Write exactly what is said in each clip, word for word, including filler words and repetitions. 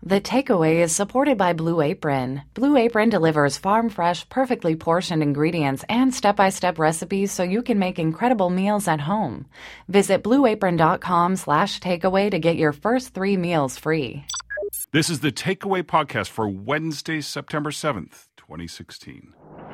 The Takeaway is supported by Blue Apron. Blue Apron delivers farm-fresh, perfectly portioned ingredients and step-by-step recipes so you can make incredible meals at home. Visit blueapron.com slash takeaway to get your first three meals free. This is the Takeaway podcast for Wednesday, September seventh, twenty sixteen.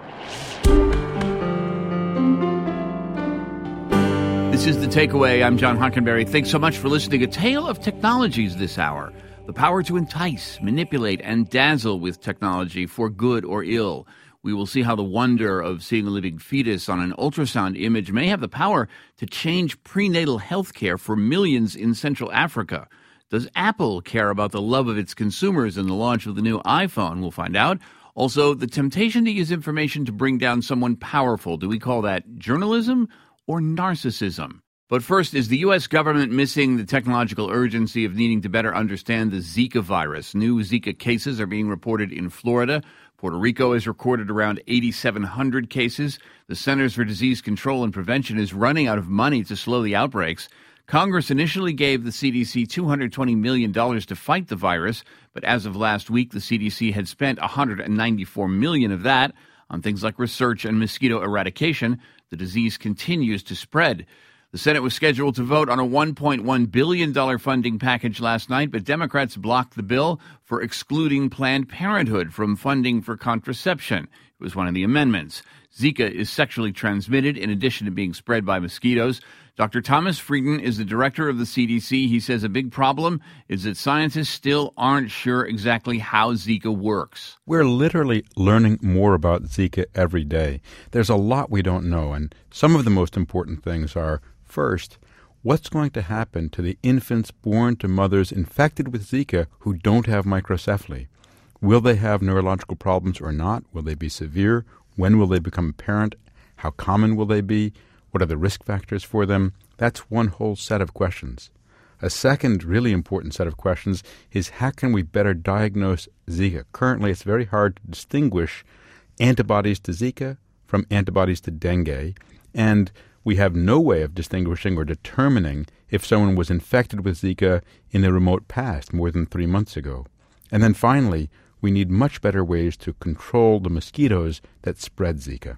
This is the Takeaway. I'm John Hockenberry. Thanks so much for listening. A tale of technologies this hour. The power to entice, manipulate, and dazzle with technology for good or ill. We will see how the wonder of seeing a living fetus on an ultrasound image may have the power to change prenatal health care for millions in Central Africa. Does Apple care about the love of its consumers in the launch of the new iPhone? We'll find out. Also, the temptation to use information to bring down someone powerful. Do we call that journalism or narcissism? But first, is the U S government missing the technological urgency of needing to better understand the Zika virus? New Zika cases are being reported in Florida. Puerto Rico has recorded around eighty-seven hundred cases. The Centers for Disease Control and Prevention is running out of money to slow the outbreaks. Congress initially gave the C D C two hundred twenty million dollars to fight the virus, but as of last week, the C D C had spent one hundred ninety-four million dollars of that on things like research and mosquito eradication. The disease continues to spread. The Senate was scheduled to vote on a one point one billion dollars funding package last night, but Democrats blocked the bill for excluding Planned Parenthood from funding for contraception. It was one of the amendments. Zika is sexually transmitted in addition to being spread by mosquitoes. Doctor Thomas Frieden is the director of the C D C. He says a big problem is that scientists still aren't sure exactly how Zika works. We're literally learning more about Zika every day. There's a lot we don't know, and some of the most important things are, first, what's going to happen to the infants born to mothers infected with Zika who don't have microcephaly? Will they have neurological problems or not? Will they be severe? When will they become apparent? How common will they be? What are the risk factors for them? That's one whole set of questions. A second really important set of questions is how can we better diagnose Zika? Currently, it's very hard to distinguish antibodies to Zika from antibodies to dengue, and we have no way of distinguishing or determining if someone was infected with Zika in the remote past, more than three months ago. And then finally, we need much better ways to control the mosquitoes that spread Zika.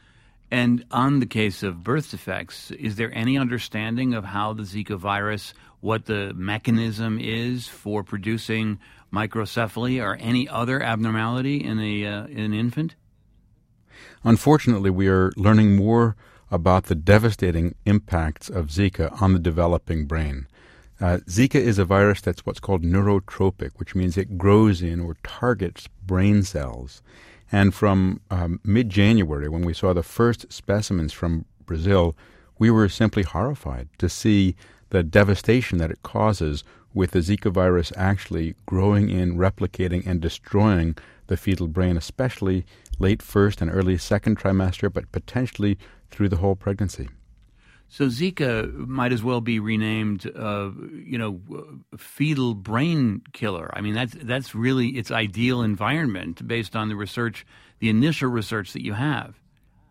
And on the case of birth defects, is there any understanding of how the Zika virus, what the mechanism is for producing microcephaly or any other abnormality in, a, uh, in an infant? Unfortunately, we are learning more about the devastating impacts of Zika on the developing brain. Uh, Zika is a virus that's what's called neurotropic, which means it grows in or targets brain cells. And from um, mid-January, when we saw the first specimens from Brazil, we were simply horrified to see the devastation that it causes with the Zika virus actually growing in, replicating, and destroying the fetal brain, especially late first and early second trimester, but potentially through the whole pregnancy. So Zika might as well be renamed, uh, you know, fetal brain killer. I mean, that's that's really its ideal environment based on the research, the initial research that you have.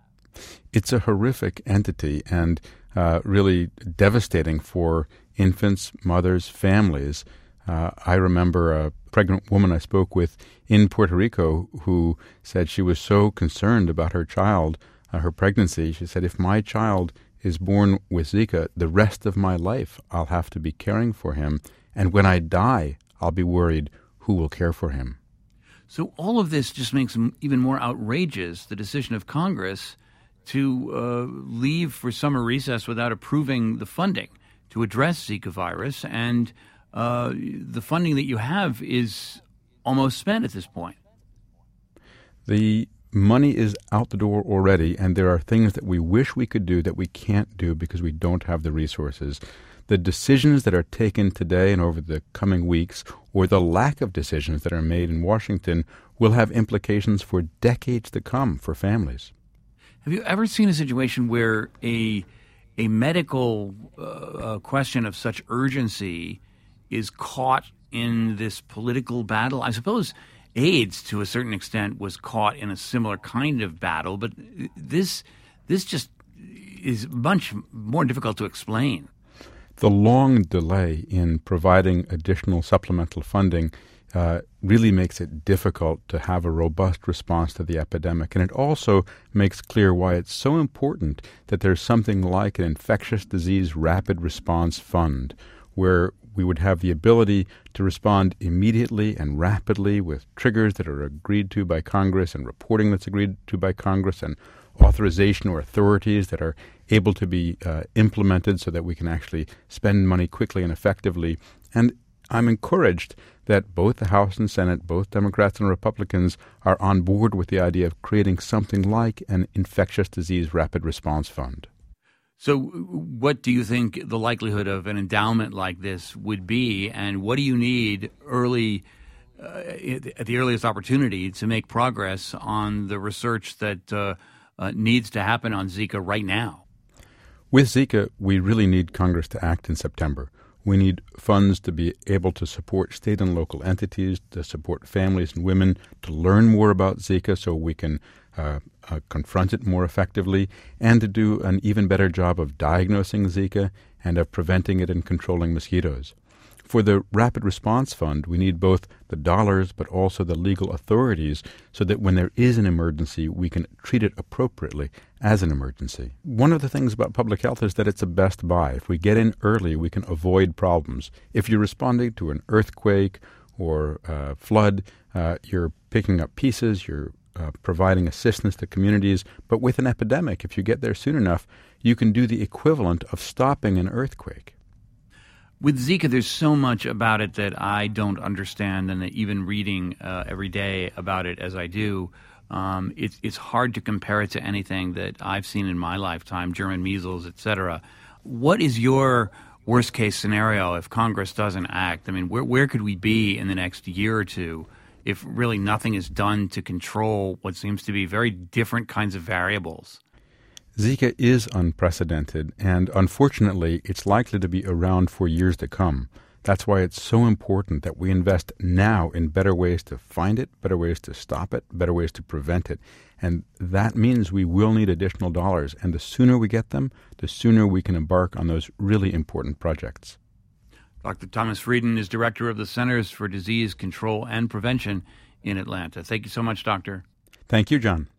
It's a horrific entity and uh, really devastating for infants, mothers, families. Uh, I remember a pregnant woman I spoke with in Puerto Rico who said she was so concerned about her child, uh, her pregnancy. She said, if my child is born with Zika, the rest of my life I'll have to be caring for him. And when I die, I'll be worried who will care for him. So all of this just makes even more outrageous the decision of Congress to uh, leave for summer recess without approving the funding to address Zika virus. And uh, the funding that you have is almost spent at this point. The money is out the door already, and there are things that we wish we could do that we can't do because we don't have the resources. The decisions that are taken today and over the coming weeks, or the lack of decisions that are made in Washington, will have implications for decades to come for families. Have you ever seen a situation where a a medical uh, question of such urgency is caught in this political battle? I suppose AIDS, to a certain extent, was caught in a similar kind of battle, but this this just is much more difficult to explain. The long delay in providing additional supplemental funding uh, really makes it difficult to have a robust response to the epidemic. And it also makes clear why it's so important that there's something like an infectious disease rapid response fund, where we would have the ability to respond immediately and rapidly with triggers that are agreed to by Congress and reporting that's agreed to by Congress and authorization or authorities that are able to be uh, implemented so that we can actually spend money quickly and effectively. And I'm encouraged that both the House and Senate, both Democrats and Republicans, are on board with the idea of creating something like an infectious disease rapid response fund. So what do you think the likelihood of an endowment like this would be, and what do you need early, uh, at the earliest opportunity to make progress on the research that uh, uh, needs to happen on Zika right now? With Zika, we really need Congress to act in September. We need funds to be able to support state and local entities, to support families and women, to learn more about Zika so we can uh, uh, confront it more effectively, and to do an even better job of diagnosing Zika and of preventing it and controlling mosquitoes. For the Rapid Response Fund, we need both the dollars but also the legal authorities so that when there is an emergency, we can treat it appropriately as an emergency. One of the things about public health is that it's a best buy. If we get in early, we can avoid problems. If you're responding to an earthquake or uh, flood, uh, you're picking up pieces, you're uh, providing assistance to communities. But with an epidemic, if you get there soon enough, you can do the equivalent of stopping an earthquake. With Zika, there's so much about it that I don't understand, and that even reading uh, every day about it as I do, um, it's it's hard to compare it to anything that I've seen in my lifetime, German measles, et cetera. What is your worst-case scenario if Congress doesn't act? I mean, where where could we be in the next year or two if really nothing is done to control what seems to be very different kinds of variables? Zika is unprecedented, and unfortunately, it's likely to be around for years to come. That's why it's so important that we invest now in better ways to find it, better ways to stop it, better ways to prevent it. And that means we will need additional dollars, and the sooner we get them, the sooner we can embark on those really important projects. Doctor Thomas Frieden is director of the Centers for Disease Control and Prevention in Atlanta. Thank you so much, Doctor. Thank you, John.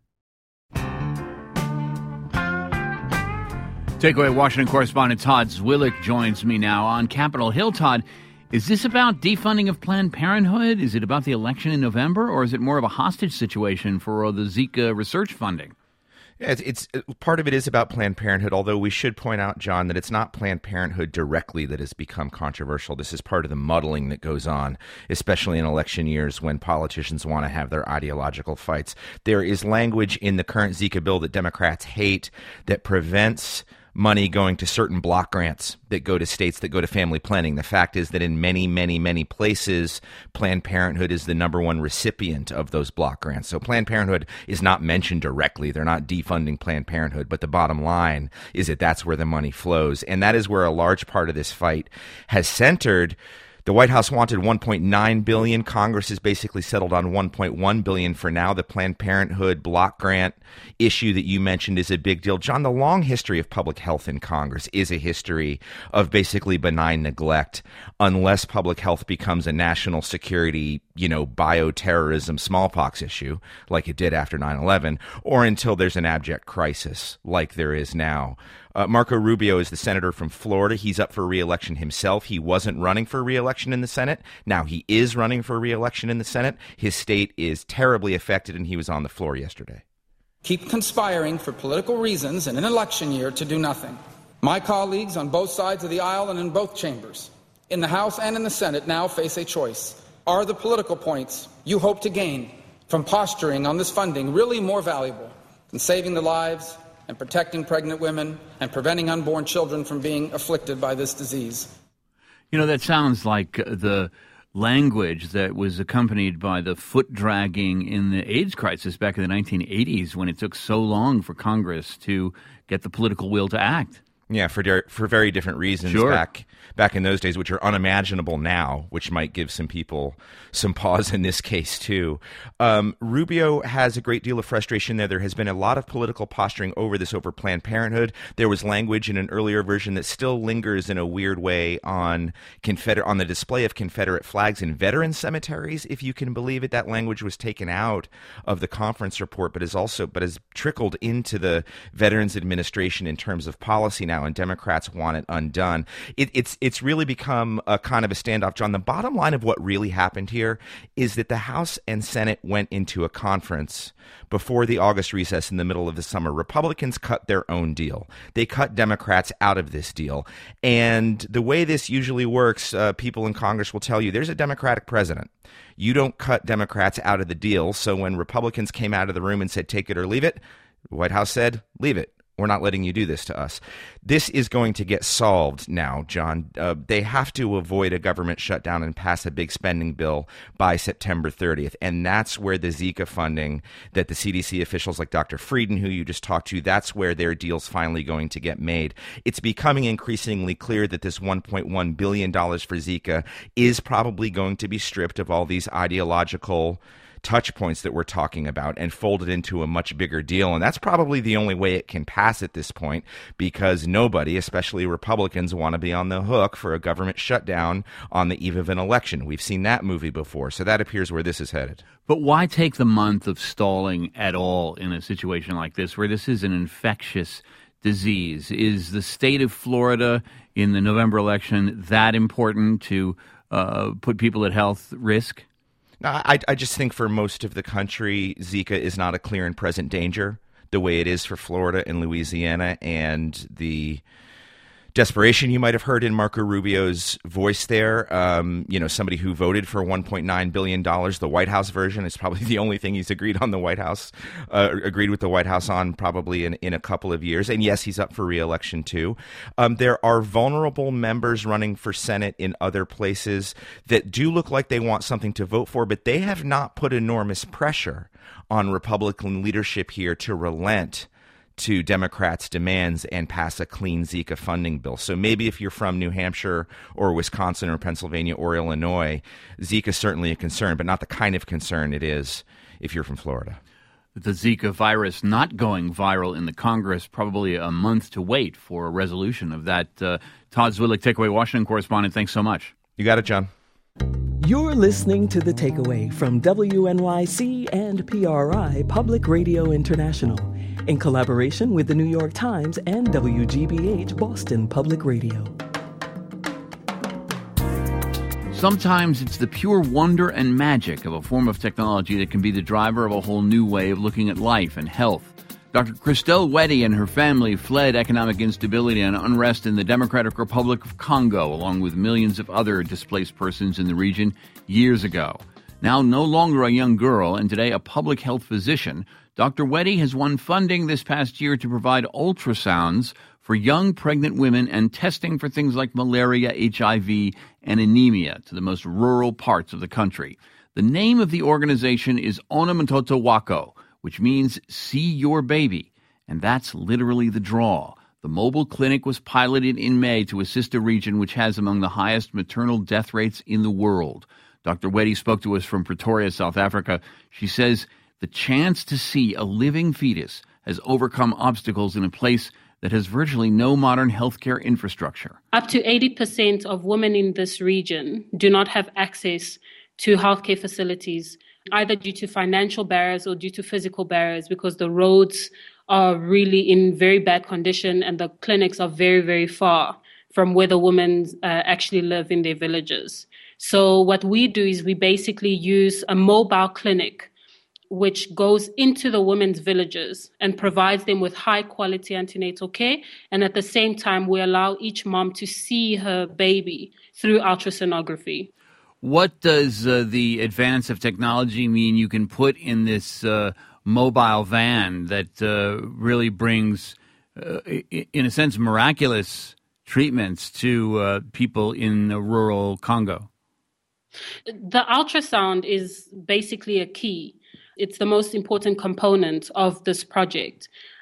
Takeaway Washington correspondent Todd Zwillich joins me now on Capitol Hill. Todd, is this about defunding of Planned Parenthood? Is it about the election in November, or is it more of a hostage situation for the Zika research funding? Yeah, it's, it's part of it is about Planned Parenthood, although we should point out, John, that it's not Planned Parenthood directly that has become controversial. This is part of the muddling that goes on, especially in election years when politicians want to have their ideological fights. There is language in the current Zika bill that Democrats hate that prevents money going to certain block grants that go to states that go to family planning. The fact is that in many, many, many places, Planned Parenthood is the number one recipient of those block grants. So Planned Parenthood is not mentioned directly. They're not defunding Planned Parenthood, but the bottom line is that that's where the money flows. And that is where a large part of this fight has centered. The White House wanted one point nine billion dollars. Congress has basically settled on one point one billion dollars for now. The Planned Parenthood block grant issue that you mentioned is a big deal. John, the long history of public health in Congress is a history of basically benign neglect unless public health becomes a national security, you know, bioterrorism smallpox issue like it did after nine eleven, or until there's an abject crisis like there is now. Uh, Marco Rubio is the senator from Florida. He's up for re-election himself. He wasn't running for re-election in the Senate. Now he is running for re-election in the Senate. His state is terribly affected, and he was on the floor yesterday. Keep conspiring for political reasons in an election year to do nothing. My colleagues on both sides of the aisle and in both chambers, in the House and in the Senate, now face a choice. Are the political points you hope to gain from posturing on this funding really more valuable than saving the lives and protecting pregnant women and preventing unborn children from being afflicted by this disease? You know, that sounds like the language that was accompanied by the foot dragging in the AIDS crisis back in the nineteen eighties when it took so long for Congress to get the political will to act. Yeah, for de- for very different reasons Sure. back back in those days, which are unimaginable now, which might give some people some pause in this case too. Um, Rubio has a great deal of frustration there. There has been a lot of political posturing over this, over Planned Parenthood. There was language in an earlier version that still lingers in a weird way on Confeder- on the display of Confederate flags in veteran cemeteries, if you can believe it. That language was taken out of the conference report, but is also but has trickled into the Veterans Administration in terms of policy now. And Democrats want it undone. It, it's it's really become a kind of a standoff, John. The bottom line of what really happened here is that the House and Senate went into a conference before the August recess in the middle of the summer. Republicans cut their own deal. They cut Democrats out of this deal. And the way this usually works, uh, people in Congress will tell you, there's a Democratic president. You don't cut Democrats out of the deal. So when Republicans came out of the room and said, take it or leave it, the White House said, leave it. We're not letting you do this to us. This is going to get solved now, John. Uh, they have to avoid a government shutdown and pass a big spending bill by September thirtieth. And that's where the Zika funding that the C D C officials like Doctor Frieden, who you just talked to, that's where their deal's finally going to get made. It's becoming increasingly clear that this one point one billion dollars for Zika is probably going to be stripped of all these ideological touch points that we're talking about and folded into a much bigger deal. And that's probably the only way it can pass at this point, because nobody, especially Republicans, want to be on the hook for a government shutdown on the eve of an election. We've seen that movie before. So that appears where this is headed. But why take the month of stalling at all in a situation like this, where this is an infectious disease? Is the state of Florida in the November election that important to uh, put people at health risk? I, I just think for most of the country, Zika is not a clear and present danger the way it is for Florida and Louisiana. And the desperation you might have heard in Marco Rubio's voice there, um, you know, somebody who voted for one point nine billion dollars, the White House version is probably the only thing he's agreed on the White House, uh, agreed with the White House on probably in, in a couple of years. And yes, he's up for re-election too. Um, there are vulnerable members running for Senate in other places that do look like they want something to vote for, but they have not put enormous pressure on Republican leadership here to relent to Democrats' demands and pass a clean Zika funding bill. So maybe if you're from New Hampshire or Wisconsin or Pennsylvania or Illinois, Zika is certainly a concern, but not the kind of concern it is if you're from Florida. The Zika virus not going viral in the Congress, probably a month to wait for a resolution of that. Uh, Todd Zwillich, Takeaway Washington correspondent, thanks so much. You got it, John. You're listening to The Takeaway from W N Y C and P R I Public Radio International, in collaboration with the New York Times and W G B H Boston Public Radio. Sometimes it's the pure wonder and magic of a form of technology that can be the driver of a whole new way of looking at life and health. Doctor Christelle Weddy and her family fled economic instability and unrest in the Democratic Republic of Congo, along with millions of other displaced persons in the region, years ago. Now no longer a young girl, and today a public health physician, Doctor Weddy has won funding this past year to provide ultrasounds for young pregnant women and testing for things like malaria, H I V, and anemia to the most rural parts of the country. The name of the organization is Ona Mtoto Wako, which means see your baby. And that's literally the draw. The mobile clinic was piloted in May to assist a region which has among the highest maternal death rates in the world. Doctor Weddy spoke to us from Pretoria, South Africa. She says the chance to see a living fetus has overcome obstacles in a place that has virtually no modern healthcare infrastructure. Up to eighty percent of women in this region do not have access to healthcare facilities, either due to financial barriers or due to physical barriers, because the roads are really in very bad condition and the clinics are very, very far from where the women uh, actually live in their villages. So what we do is we basically use a mobile clinic which goes into the women's villages and provides them with high quality antenatal care. And at the same time, we allow each mom to see her baby through ultrasonography. What does uh, the advance of technology mean you can put in this uh, mobile van that uh, really brings, uh, in a sense, miraculous treatments to uh, people in the rural Congo? The ultrasound is basically a key. It's the most important component of this project.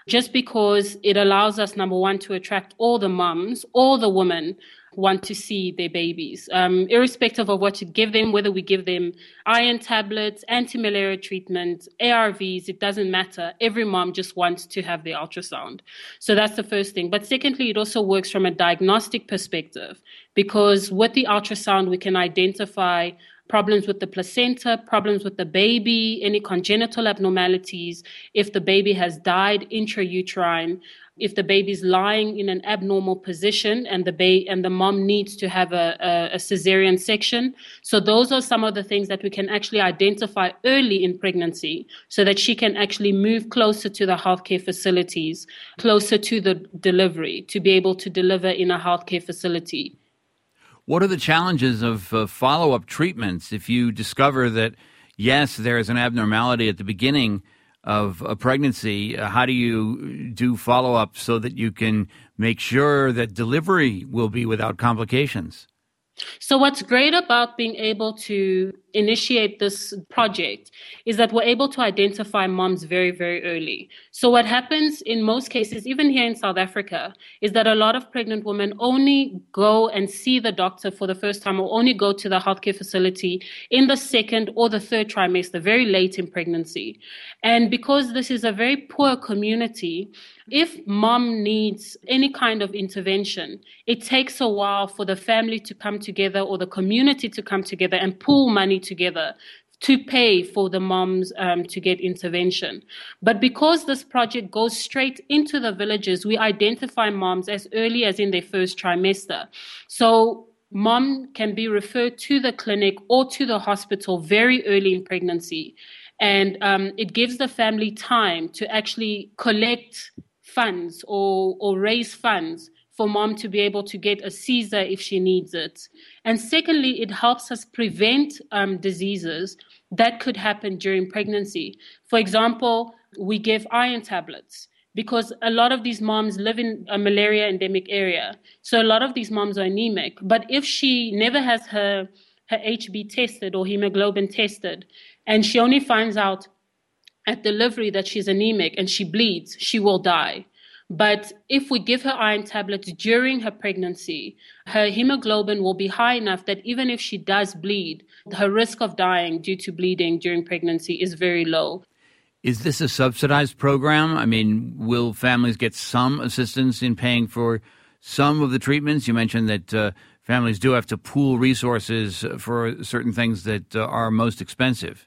just because it allows us, number one, to attract all the mums, all the women want to see their babies, um, irrespective of what you give them, whether we give them iron tablets, anti-malaria treatment, A R Vs, it doesn't matter. Every mom just wants to have their ultrasound. So that's the first thing. But secondly, it also works from a diagnostic perspective, because with the ultrasound, we can identify problems with the placenta, problems with the baby, any congenital abnormalities, if the baby has died intrauterine, if the baby's lying in an abnormal position and the ba- and the mom needs to have a, a, a cesarean section. So those are some of the things that we can actually identify early in pregnancy so that she can actually move closer to the healthcare facilities, closer to the delivery, to be able to deliver in a healthcare facility. What are the challenges of uh, follow-up treatments if you discover that, yes, there is an abnormality at the beginning of a pregnancy? Uh, how do you do follow-up so that you can make sure that delivery will be without complications? So what's great about being able to initiate this project is that we're able to identify moms very, very early. So what happens in most cases, even here in South Africa, is that a lot of pregnant women only go and see the doctor for the first time or only go to the healthcare facility in the second or the third trimester, very late in pregnancy. And because this is a very poor community, if mom needs any kind of intervention, it takes a while for the family to come together or the community to come together and pool money together to pay for the moms um, to get intervention. But because this project goes straight into the villages, we identify moms as early as in their first trimester. So mom can be referred to the clinic or to the hospital very early in pregnancy. And um, it gives the family time to actually collect funds or, or raise funds for mom to be able to get a Caesar if she needs it. And secondly, it helps us prevent um, diseases that could happen during pregnancy. For example, we give iron tablets because a lot of these moms live in a malaria endemic area. So a lot of these moms are anemic. But if she never has her, her H B tested or hemoglobin tested, and she only finds out at delivery that she's anemic and she bleeds, she will die. But if we give her iron tablets during her pregnancy, her hemoglobin will be high enough that even if she does bleed, her risk of dying due to bleeding during pregnancy is very low. Is this a subsidized program? I mean, will families get some assistance in paying for some of the treatments? You mentioned that uh, families do have to pool resources for certain things that uh, are most expensive.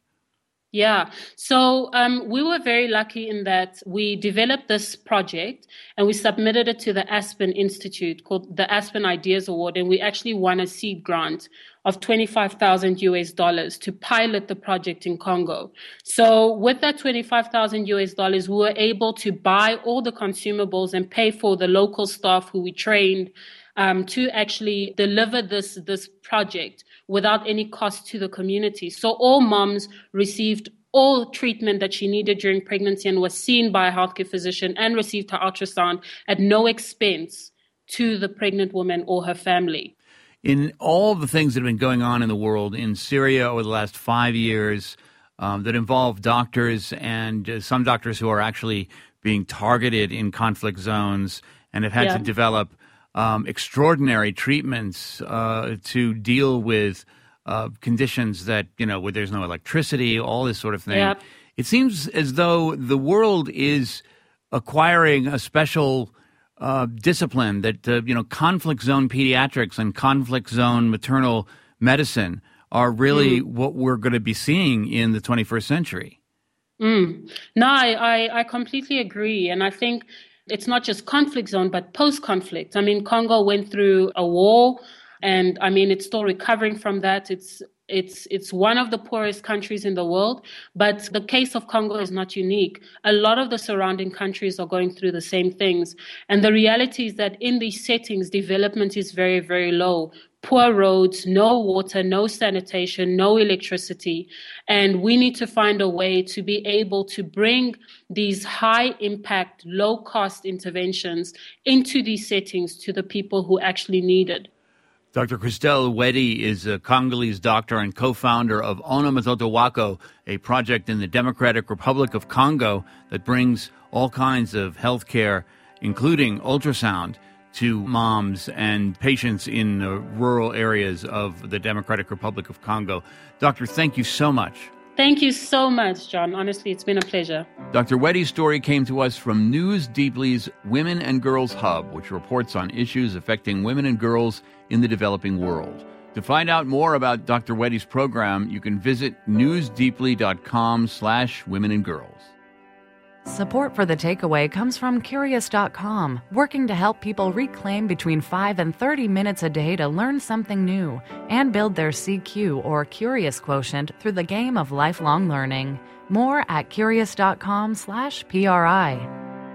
Yeah, so um, we were very lucky in that we developed this project and we submitted it to the Aspen Institute called the Aspen Ideas Award, and we actually won a seed grant of twenty-five thousand U S dollars to pilot the project in Congo. So with that twenty-five thousand U S dollars, we were able to buy all the consumables and pay for the local staff who we trained um, to actually deliver this, this project without any cost to the community. So all moms received all treatment that she needed during pregnancy and was seen by a healthcare physician and received her ultrasound at no expense to the pregnant woman or her family. In all the things that have been going on in the world, in Syria over the last five years, um, that involve doctors and uh, some doctors who are actually being targeted in conflict zones and have had Yeah. to develop um, extraordinary treatments uh, to deal with uh, conditions that, you know, where there's no electricity, all this sort of thing. Yeah. It seems as though the world is acquiring a special Uh, discipline that, uh, you know, conflict zone pediatrics and conflict zone maternal medicine are really mm. what we're going to be seeing in the twenty-first century. Mm. No, I, I, I completely agree. And I think it's not just conflict zone, but post-conflict. I mean, Congo went through a war, and I mean, it's still recovering from that. It's It's it's one of the poorest countries in the world, but the case of Congo is not unique. A lot of the surrounding countries are going through the same things. And the reality is that in these settings, development is very, very low. Poor roads, no water, no sanitation, no electricity. And we need to find a way to be able to bring these high impact, low cost interventions into these settings to the people who actually need it. Doctor Christelle Wedi is a Congolese doctor and co-founder of Ona Mtoto Wako, a project in the Democratic Republic of Congo that brings all kinds of health care, including ultrasound, to moms and patients in the rural areas of the Democratic Republic of Congo. Doctor, thank you so much. Thank you so much, John. Honestly, it's been a pleasure. Doctor Wedi's story came to us from News Deeply's Women and Girls Hub, which reports on issues affecting women and girls in the developing world. To find out more about Doctor Wedi's program, you can visit newsdeeply.com slash women and girls. Support for The Takeaway comes from Curious dot com, working to help people reclaim between five and thirty minutes a day to learn something new and build their C Q or Curious quotient through the game of lifelong learning. More at Curious.com slash PRI.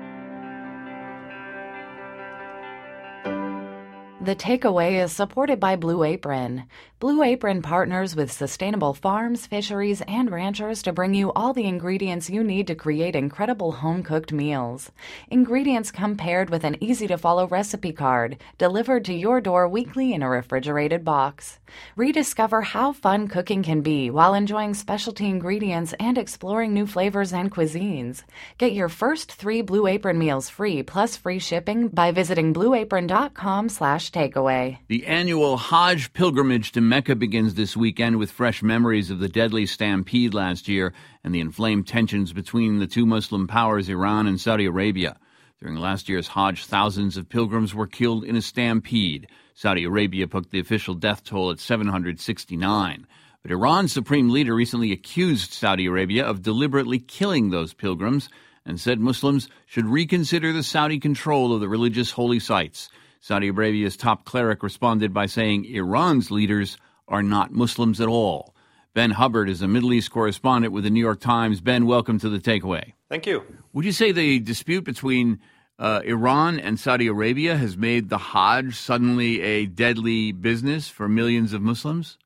The Takeaway is supported by Blue Apron. Blue Apron partners with sustainable farms, fisheries, and ranchers to bring you all the ingredients you need to create incredible home-cooked meals. Ingredients come paired with an easy-to-follow recipe card, delivered to your door weekly in a refrigerated box. Rediscover how fun cooking can be while enjoying specialty ingredients and exploring new flavors and cuisines. Get your first three Blue Apron meals free plus free shipping by visiting blueapron.com slash takeaway. The annual Hajj pilgrimage to Mecca begins this weekend with fresh memories of the deadly stampede last year and the inflamed tensions between the two Muslim powers, Iran and Saudi Arabia. During last year's Hajj, thousands of pilgrims were killed in a stampede. Saudi Arabia put the official death toll at seven hundred sixty-nine. But Iran's supreme leader recently accused Saudi Arabia of deliberately killing those pilgrims and said Muslims should reconsider the Saudi control of the religious holy sites. Saudi Arabia's top cleric responded by saying Iran's leaders are not Muslims at all. Ben Hubbard is a Middle East correspondent with the New York Times. Ben, welcome to The Takeaway. Thank you. Would you say the dispute between uh, Iran and Saudi Arabia has made the Hajj suddenly a deadly business for millions of Muslims?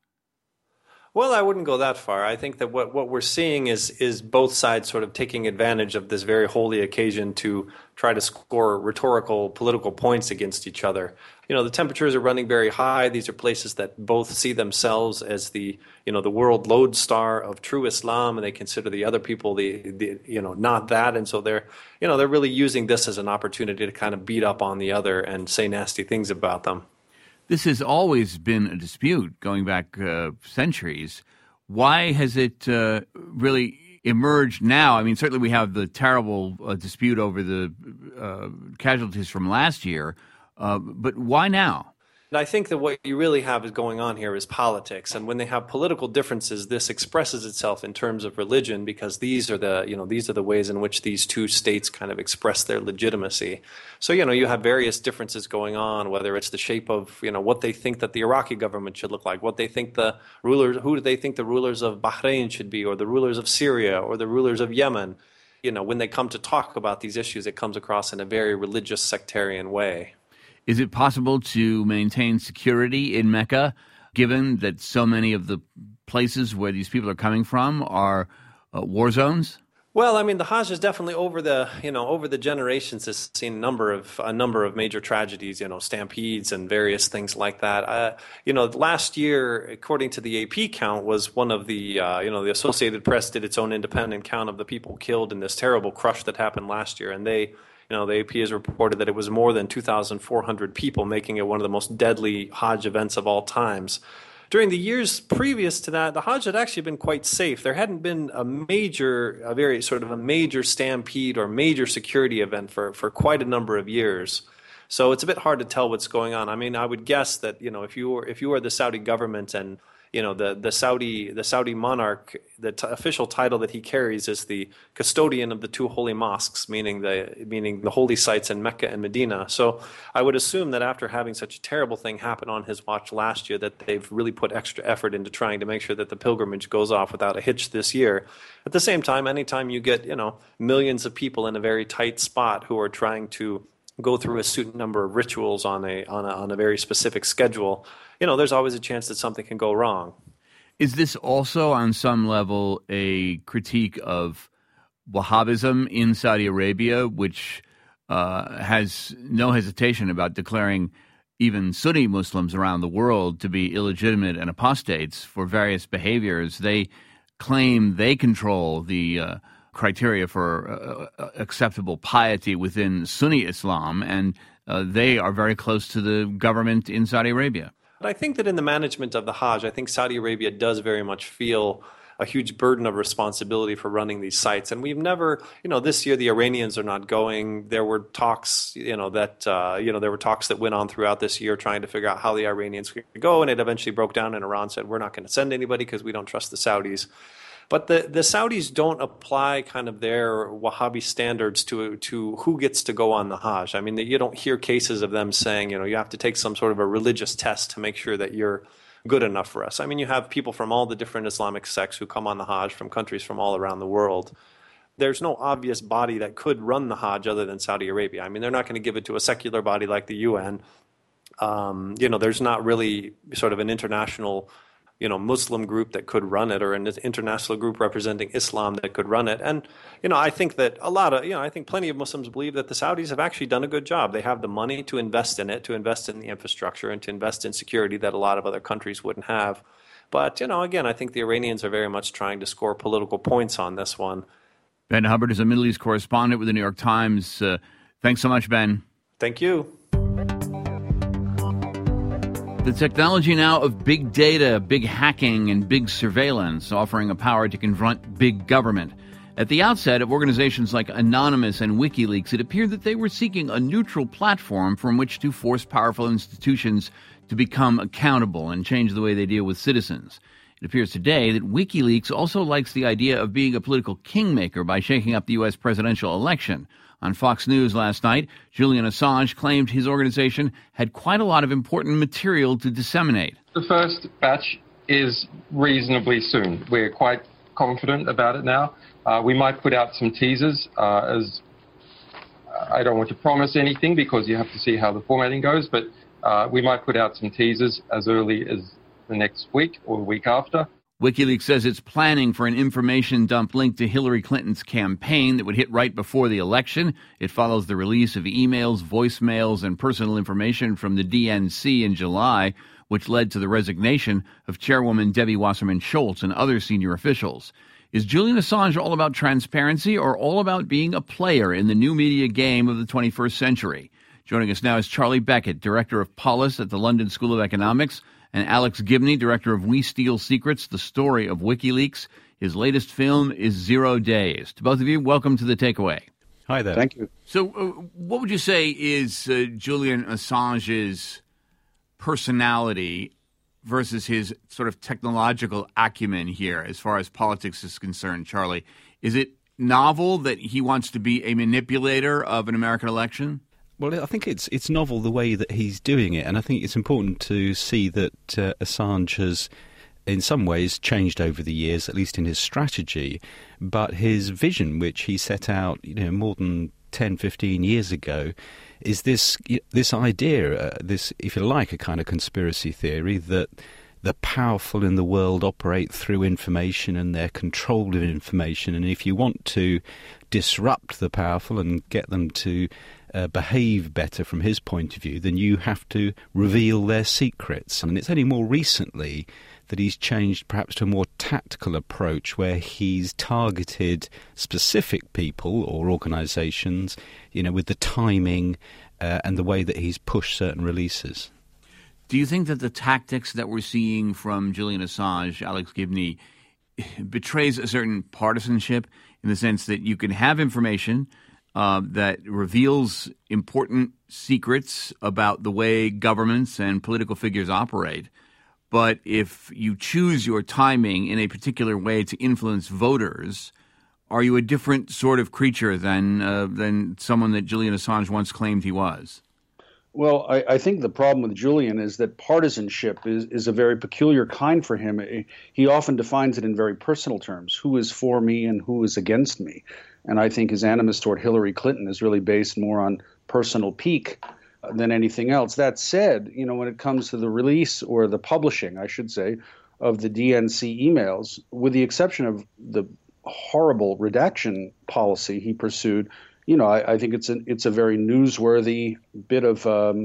Well, I wouldn't go that far. I think that what, what we're seeing is is both sides sort of taking advantage of this very holy occasion to try to score rhetorical political points against each other. You know, the temperatures are running very high. These are places that both see themselves as the, you know, the world lodestar of true Islam, and they consider the other people the, the you know, not that. And so they're, you know, they're really using this as an opportunity to kind of beat up on the other and say nasty things about them. This has always been a dispute going back uh, centuries. Why has it uh, really emerged now? I mean, certainly we have the terrible uh, dispute over the uh, casualties from last year, uh, but why now? And I think that what you really have is going on here is politics. And when they have political differences, this expresses itself in terms of religion, because these are the, you know, these are the ways in which these two states kind of express their legitimacy. So, you know, you have various differences going on, whether it's the shape of, you know, what they think that the Iraqi government should look like, what they think the rulers, who do they think the rulers of Bahrain should be, or the rulers of Syria, or the rulers of Yemen. You know, when they come to talk about these issues, it comes across in a very religious, sectarian way. Is it possible to maintain security in Mecca, given that so many of the places where these people are coming from are uh, war zones? Well, I mean, the Hajj is definitely over the, you know, over the generations has seen a number of a number of major tragedies, you know, stampedes and various things like that. Uh, you know, last year, according to the A P count, was one of the, uh, you know, the Associated Press did its own independent count of the people killed in this terrible crush that happened last year, and they. You know, the A P has reported that it was more than two thousand four hundred people, making it one of the most deadly Hajj events of all times. During the years previous to that, the Hajj had actually been quite safe. There hadn't been a major, a very sort of a major stampede or major security event for, for quite a number of years. So it's a bit hard to tell what's going on. I mean, I would guess that, you know, if you were if you were the Saudi government and you know, the, the Saudi the Saudi monarch, the t- official title that he carries is the custodian of the two holy mosques, meaning the meaning the holy sites in Mecca and Medina. So I would assume that after having such a terrible thing happen on his watch last year, that they've really put extra effort into trying to make sure that the pilgrimage goes off without a hitch this year. At the same time, anytime you get, you know, millions of people in a very tight spot who are trying to go through a certain number of rituals on a on a on a very specific schedule, you know, there's always a chance that something can go wrong. Is this also on some level a critique of Wahhabism in Saudi Arabia, which uh, has no hesitation about declaring even Sunni Muslims around the world to be illegitimate and apostates for various behaviors. They claim they control the uh, criteria for uh, acceptable piety within Sunni Islam, and uh, they are very close to the government in Saudi Arabia. But I think that in the management of the Hajj, I think Saudi Arabia does very much feel a huge burden of responsibility for running these sites. And we've never, you know, this year the Iranians are not going. There were talks, you know, that, uh, you know, there were talks that went on throughout this year trying to figure out how the Iranians could go. And it eventually broke down and Iran said, we're not going to send anybody because we don't trust the Saudis. But the, the Saudis don't apply kind of their Wahhabi standards to to who gets to go on the Hajj. I mean, you don't hear cases of them saying, you know, you have to take some sort of a religious test to make sure that you're good enough for us. I mean, you have people from all the different Islamic sects who come on the Hajj from countries from all around the world. There's no obvious body that could run the Hajj other than Saudi Arabia. I mean, they're not going to give it to a secular body like the U N. Um, you know, there's not really sort of an international, you know, Muslim group that could run it, or an international group representing Islam that could run it. And, you know, I think that a lot of, you know, I think plenty of Muslims believe that the Saudis have actually done a good job. They have the money to invest in it, to invest in the infrastructure, and to invest in security that a lot of other countries wouldn't have. But, you know, again, I think the Iranians are very much trying to score political points on this one. Ben Hubbard is a Middle East correspondent with the New York Times. Uh, thanks so much, Ben. Thank you. The technology now of big data, big hacking, and big surveillance, offering a power to confront big government. At the outset of organizations like Anonymous and WikiLeaks, it appeared that they were seeking a neutral platform from which to force powerful institutions to become accountable and change the way they deal with citizens. It appears today that WikiLeaks also likes the idea of being a political kingmaker by shaking up the U S presidential election. On Fox News last night, Julian Assange claimed his organization had quite a lot of important material to disseminate. The first batch is reasonably soon. We're quite confident about it now. Uh, we might put out some teasers uh, as I don't want to promise anything because you have to see how the formatting goes, but uh, we might put out some teasers as early as the next week or the week after. WikiLeaks says it's planning for an information dump linked to Hillary Clinton's campaign that would hit right before the election. It follows the release of emails, voicemails, and personal information from the D N C in July, which led to the resignation of Chairwoman Debbie Wasserman Schultz and other senior officials. Is Julian Assange all about transparency or all about being a player in the new media game of the twenty-first century? Joining us now is Charlie Beckett, Director of Polis at the London School of Economics, and Alex Gibney, director of We Steal Secrets, the story of WikiLeaks. His latest film is Zero Days. To both of you, welcome to The Takeaway. Hi there. Thank you. So uh, what would you say is uh, Julian Assange's personality versus his sort of technological acumen here as far as politics is concerned, Charlie? Is it novel that he wants to be a manipulator of an American election? Well, I think it's it's novel the way that he's doing it, and I think it's important to see that uh, Assange has, in some ways, changed over the years, at least in his strategy, but his vision, which he set out, you know, more than ten, fifteen years ago, is this this idea, uh, this, if you like, a kind of conspiracy theory that the powerful in the world operate through information and they're controlled of information, and if you want to disrupt the powerful and get them to Uh, behave better from his point of view, then you have to reveal their secrets. And it's only more recently that he's changed perhaps to a more tactical approach where he's targeted specific people or organisations, you know, with the timing uh, and the way that he's pushed certain releases. Do you think that the tactics that we're seeing from Julian Assange, Alex Gibney, betrays a certain partisanship in the sense that you can have information Uh, that reveals important secrets about the way governments and political figures operate. But if you choose your timing in a particular way to influence voters, are you a different sort of creature than uh, than someone that Julian Assange once claimed he was? Well, I, I think the problem with Julian is that partisanship is, is a very peculiar kind for him. He often defines it in very personal terms. Who is for me and who is against me? And I think his animus toward Hillary Clinton is really based more on personal pique than anything else. That said, you know, when it comes to the release or the publishing, I should say, of the D N C emails, with the exception of the horrible redaction policy he pursued, you know, I, I think it's a, it's a very newsworthy bit of um,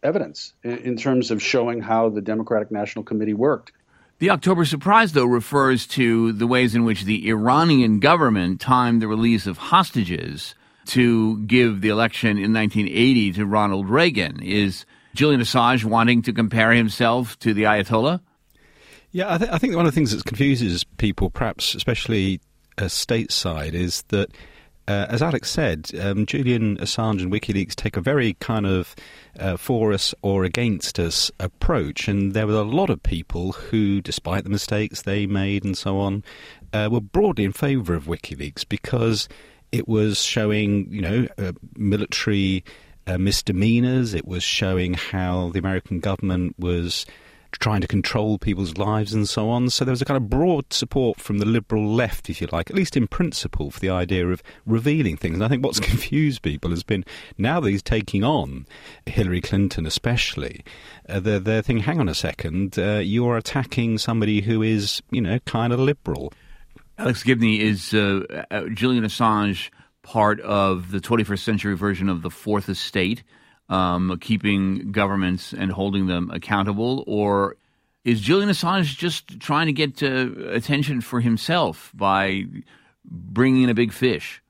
evidence in, in terms of showing how the Democratic National Committee worked. The October surprise, though, refers to the ways in which the Iranian government timed the release of hostages to give the election in nineteen eighty to Ronald Reagan. Is Julian Assange wanting to compare himself to the Ayatollah? Yeah, I, th- I think one of the things that confuses people, perhaps especially uh, stateside, is that, uh, as Alex said, um, Julian Assange and WikiLeaks take a very kind of uh, for us or against us approach. And there were a lot of people who, despite the mistakes they made and so on, uh, were broadly in favour of WikiLeaks because it was showing, you know, uh, military uh, misdemeanours. It was showing how the American government was trying to control people's lives and so on. So there was a kind of broad support from the liberal left, if you like, at least in principle, for the idea of revealing things. And I think what's confused people has been, now that he's taking on Hillary Clinton especially, uh, they're, they're thinking, hang on a second, uh, you're attacking somebody who is, you know, kind of liberal. Alex Gibney, is uh, uh, Julian Assange part of the twenty-first century version of the Fourth Estate? Um, keeping governments and holding them accountable, or is Julian Assange just trying to get uh, attention for himself by bringing in a big fish?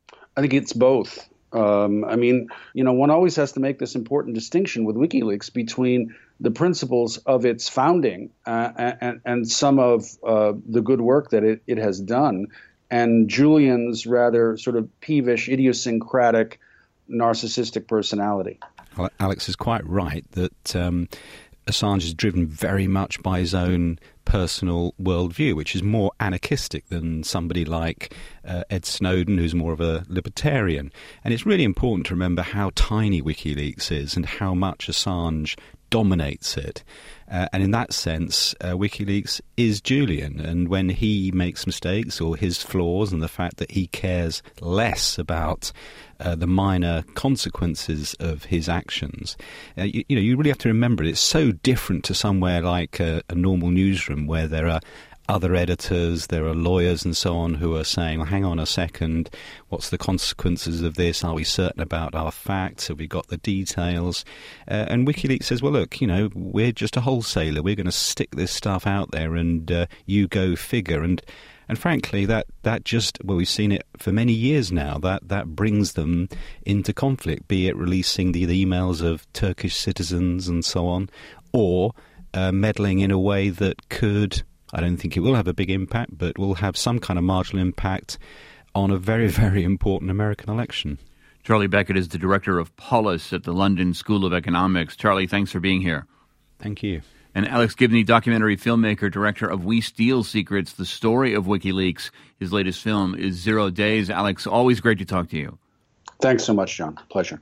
I think it's both. Um, I mean, you know, one always has to make this important distinction with WikiLeaks between the principles of its founding uh, and, and some of uh, the good work that it, it has done, and Julian's rather sort of peevish, idiosyncratic, narcissistic personality. Well, Alex is quite right that um, Assange is driven very much by his own personal worldview, which is more anarchistic than somebody like uh, Ed Snowden, who's more of a libertarian. And it's really important to remember how tiny WikiLeaks is and how much Assange dominates it. Uh, and in that sense, uh, WikiLeaks is Julian. And when he makes mistakes or his flaws and the fact that he cares less about uh, the minor consequences of his actions, uh, you, you know, you really have to remember it's so different to somewhere like a, a normal newsroom where there are other editors, there are lawyers and so on who are saying, well, hang on a second, what's the consequences of this? Are we certain about our facts? Have we got the details? Uh, and WikiLeaks says, well, look, you know, we're just a wholesaler. We're going to stick this stuff out there and uh, you go figure. And and frankly, that, that just, well, we've seen it for many years now, that, that brings them into conflict, be it releasing the, the emails of Turkish citizens and so on, or uh, meddling in a way that could, I don't think it will have a big impact, but will have some kind of marginal impact on a very, very important American election. Charlie Beckett is the director of Polis at the London School of Economics. Charlie, thanks for being here. Thank you. And Alex Gibney, documentary filmmaker, director of We Steal Secrets, the story of WikiLeaks. His latest film is Zero Days. Alex, always great to talk to you. Thanks so much, John. Pleasure.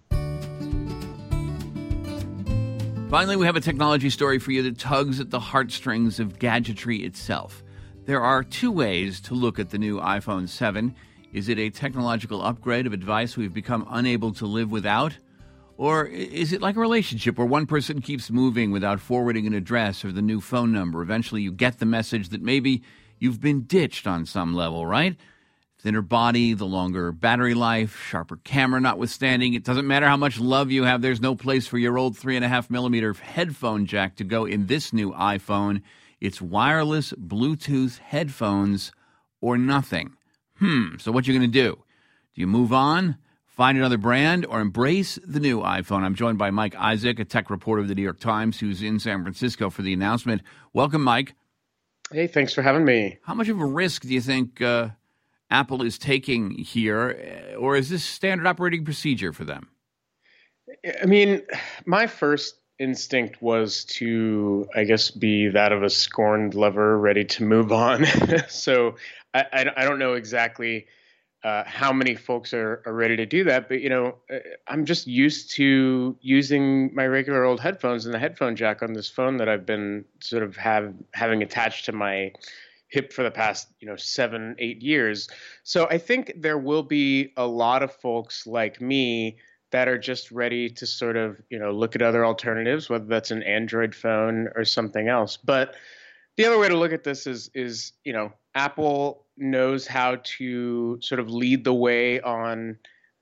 Finally, we have a technology story for you that tugs at the heartstrings of gadgetry itself. There are two ways to look at the new iPhone seven. Is it a technological upgrade of a device we've become unable to live without? Or is it like a relationship where one person keeps moving without forwarding an address or the new phone number? Eventually you get the message that maybe you've been ditched on some level, right? Thinner body, the longer battery life, sharper camera notwithstanding. It doesn't matter how much love you have. There's no place for your old three and a half millimeter headphone jack to go in this new iPhone. It's wireless Bluetooth headphones or nothing. Hmm, so what you going to do? Do you move on, find another brand, or embrace the new iPhone? I'm joined by Mike Isaac, a tech reporter of the New York Times, who's in San Francisco for the announcement. Welcome, Mike. Hey, thanks for having me. How much of a risk do you think uh, Apple is taking here, or is this standard operating procedure for them? I mean, my first instinct was to, I guess, be that of a scorned lover ready to move on. so I, I, I don't know exactly uh, how many folks are, are ready to do that, but, you know, I'm just used to using my regular old headphones and the headphone jack on this phone that I've been sort of have having attached to my hip for the past, you know, seven, eight years. So I think there will be a lot of folks like me that are just ready to sort of, you know, look at other alternatives, whether that's an Android phone or something else. But the other way to look at this is, is, you know, Apple knows how to sort of lead the way on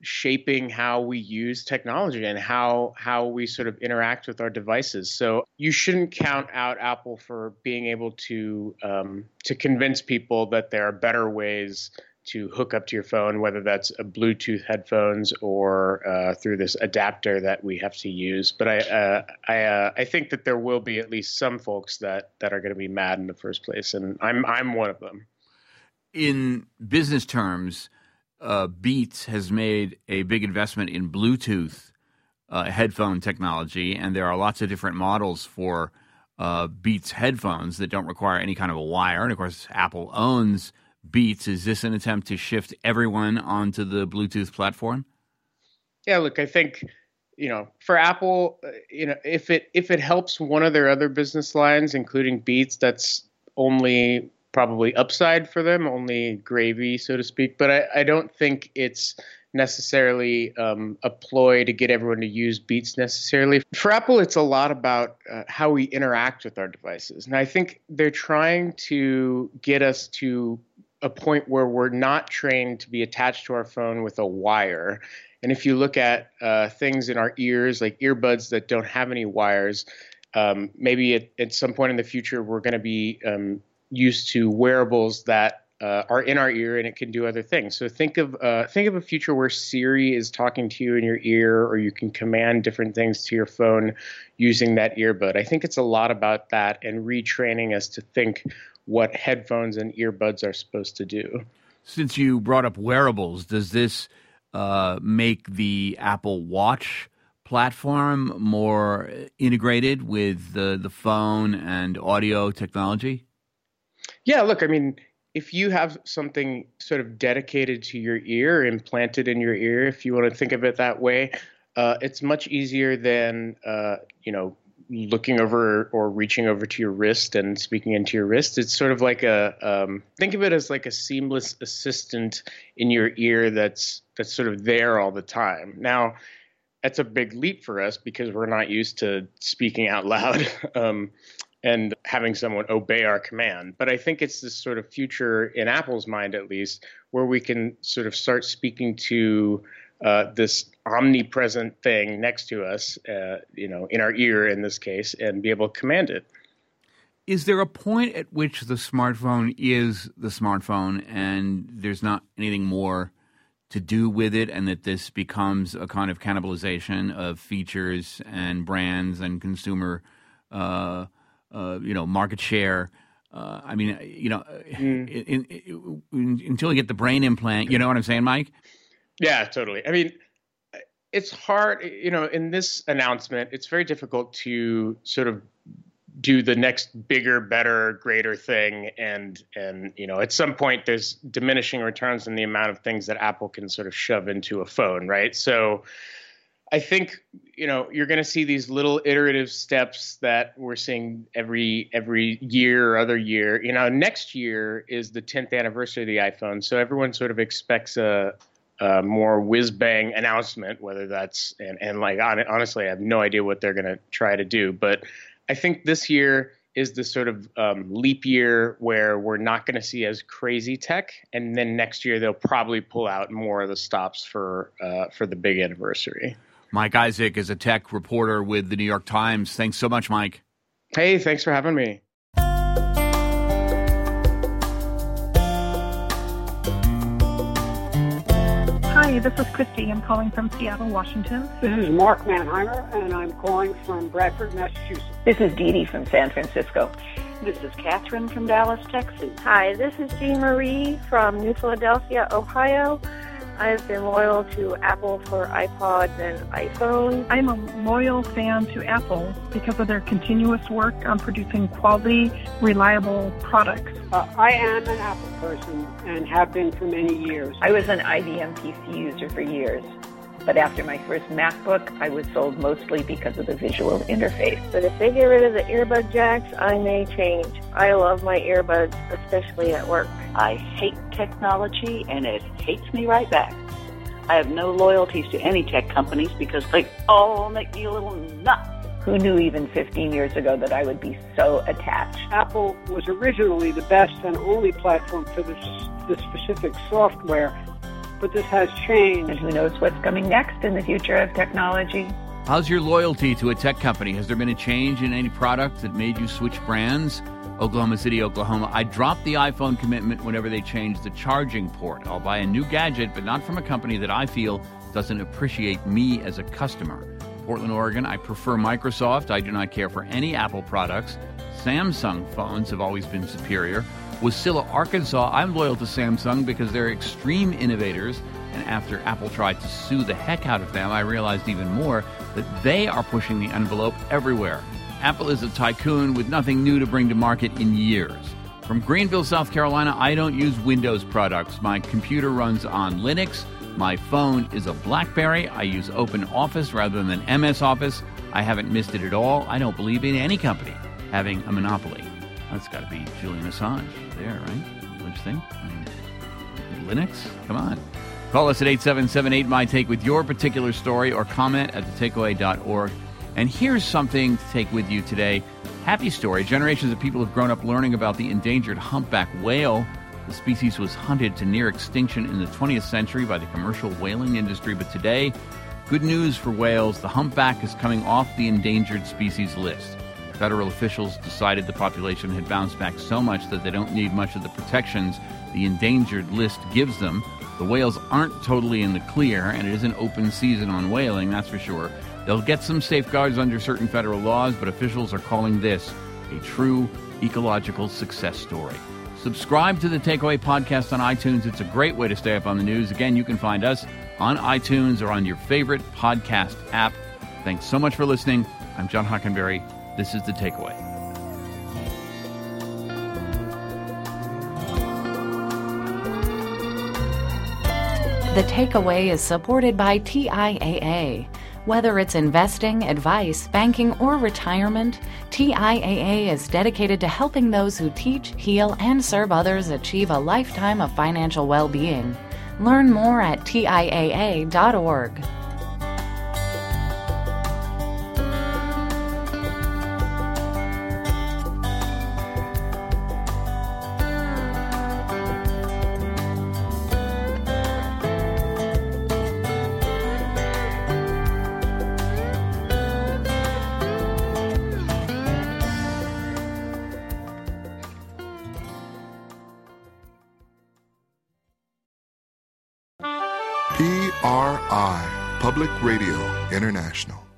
shaping how we use technology and how how we sort of interact with our devices. So you shouldn't count out Apple for being able to um, to convince people that there are better ways to hook up to your phone, whether that's a Bluetooth headphones or uh, through this adapter that we have to use. But I uh, I uh, I think that there will be at least some folks that that are going to be mad in the first place, and I'm I'm one of them. In business terms, uh, Beats has made a big investment in Bluetooth uh, headphone technology, and there are lots of different models for uh, Beats headphones that don't require any kind of a wire. And of course, Apple owns Beats. Is this an attempt to shift everyone onto the Bluetooth platform? Yeah, look, I think, you know, for Apple, uh, you know, if it if it helps one of their other business lines, including Beats, that's only probably upside for them, only gravy, so to speak. But I, I don't think it's necessarily um, a ploy to get everyone to use Beats necessarily. For Apple, it's a lot about uh, how we interact with our devices. And I think they're trying to get us to a point where we're not trained to be attached to our phone with a wire. And if you look at uh, things in our ears, like earbuds that don't have any wires, um, maybe at, at some point in the future, we're going to be um, used to wearables that uh, are in our ear and it can do other things. So think of uh, think of a future where Siri is talking to you in your ear, or you can command different things to your phone using that earbud. I think it's a lot about that and retraining us to think what headphones and earbuds are supposed to do. Since you brought up wearables, does this uh, make the Apple Watch platform more integrated with the, the phone and audio technology? Yeah, look, I mean, if you have something sort of dedicated to your ear, implanted in your ear, if you want to think of it that way, uh, it's much easier than, uh, you know, looking over or reaching over to your wrist and speaking into your wrist. It's sort of like a um, think of it as like a seamless assistant in your ear that's that's sort of there all the time. Now, that's a big leap for us because we're not used to speaking out loud um, and having someone obey our command. But I think it's this sort of future, in Apple's mind at least, where we can sort of start speaking to Uh, this omnipresent thing next to us, uh, you know, in our ear in this case, and be able to command it. Is there a point at which the smartphone is the smartphone and there's not anything more to do with it, and that this becomes a kind of cannibalization of features and brands and consumer, uh, uh, you know, market share? Uh, I mean, you know, mm. in, in, in, until you get the brain implant, you know what I'm saying, Mike? Yeah, totally. I mean, it's hard, you know, in this announcement, it's very difficult to sort of do the next bigger, better, greater thing. And, and you know, at some point, there's diminishing returns in the amount of things that Apple can sort of shove into a phone, right? So I think, you know, you're going to see these little iterative steps that we're seeing every every year or other year. You know, next year is the tenth anniversary of the iPhone. So everyone sort of expects a Uh, more whiz-bang announcement, whether that's, and, and like, on, honestly, I have no idea what they're going to try to do. But I think this year is the sort of um, leap year where we're not going to see as crazy tech. And then next year, they'll probably pull out more of the stops for uh, for the big anniversary. Mike Isaac is a tech reporter with the New York Times. Thanks so much, Mike. Hey, thanks for having me. Hi, this is Christy. I'm calling from Seattle, Washington. This is Mark Manheimer, and I'm calling from Bradford, Massachusetts. This is Dee Dee from San Francisco. This is Catherine from Dallas, Texas. Hi, this is Jean Marie from New Philadelphia, Ohio. I've been loyal to Apple for iPod and iPhone. I'm a loyal fan to Apple because of their continuous work on producing quality, reliable products. Uh, I am an Apple person and have been for many years. I was an I B M P C user for years, but after my first MacBook, I was sold mostly because of the visual interface. But if they get rid of the earbud jacks, I may change. I love my earbuds, especially at work. I hate technology, and it hates me right back. I have no loyalties to any tech companies because they all make me a little nuts. Who knew even fifteen years ago that I would be so attached? Apple was originally the best and only platform for this, this specific software, but this has changed. And who knows what's coming next in the future of technology. How's your loyalty to a tech company? Has there been a change in any product that made you switch brands? Oklahoma City, Oklahoma. I drop the iPhone commitment whenever they change the charging port. I'll buy a new gadget, but not from a company that I feel doesn't appreciate me as a customer. Portland, Oregon. I prefer Microsoft. I do not care for any Apple products. Samsung phones have always been superior. Wasilla, Arkansas. I'm loyal to Samsung because they're extreme innovators. And after Apple tried to sue the heck out of them, I realized even more that they are pushing the envelope everywhere. Apple is a tycoon with nothing new to bring to market in years. From Greenville, South Carolina, I don't use Windows products. My computer runs on Linux. My phone is a BlackBerry. I use OpenOffice rather than M S Office. I haven't missed it at all. I don't believe in any company having a monopoly. That's got to be Julian Assange there, right? Which thing? I mean, Linux? Come on. Call us at eight seven seven eight, my take with your particular story or comment at the takeaway dot org. And here's something to take with you today. Happy story. Generations of people have grown up learning about the endangered humpback whale. The species was hunted to near extinction in the twentieth century by the commercial whaling industry. But today, good news for whales. The humpback is coming off the endangered species list. Federal officials decided the population had bounced back so much that they don't need much of the protections the endangered list gives them. The whales aren't totally in the clear, and it is an open season on whaling, that's for sure. They'll get some safeguards under certain federal laws, but officials are calling this a true ecological success story. Subscribe to the Takeaway podcast on iTunes. It's a great way to stay up on the news. Again, you can find us on iTunes or on your favorite podcast app. Thanks so much for listening. I'm John Hockenberry. This is The Takeaway. The Takeaway is supported by T I A A. Whether it's investing, advice, banking, or retirement, T I A A is dedicated to helping those who teach, heal, and serve others achieve a lifetime of financial well-being. Learn more at T I A A dot org. P R I, Public Radio International.